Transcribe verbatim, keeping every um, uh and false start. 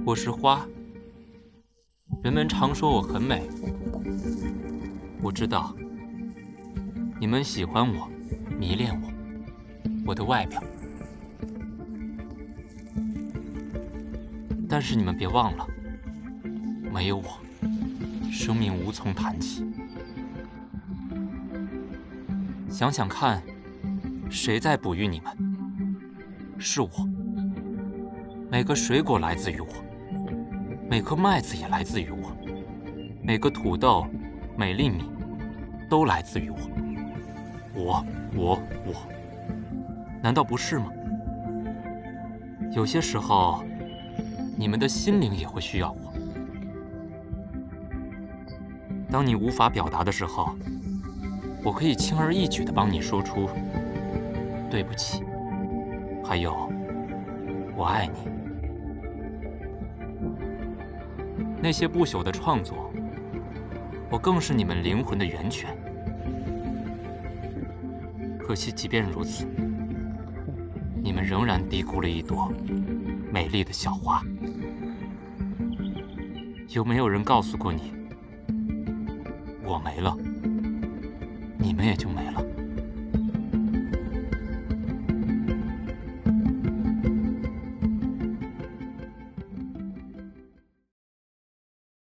我是花，人们常说我很美。我知道，你们喜欢我，迷恋我，我的外表。但是你们别忘了，没有我，生命无从谈起。想想看，谁在哺育你们？是我。每个水果来自于我，每颗麦子也来自于我，每个土豆、每粒米都来自于我。我，我，我，难道不是吗？有些时候，你们的心灵也会需要我。当你无法表达的时候，我可以轻而易举地帮你说出“对不起”，还有“我爱你”。那些不朽的创作，我更是你们灵魂的源泉。可惜，即便如此，你们仍然低估了一朵美丽的小花。有没有人告诉过你，我没了，你们也就没了？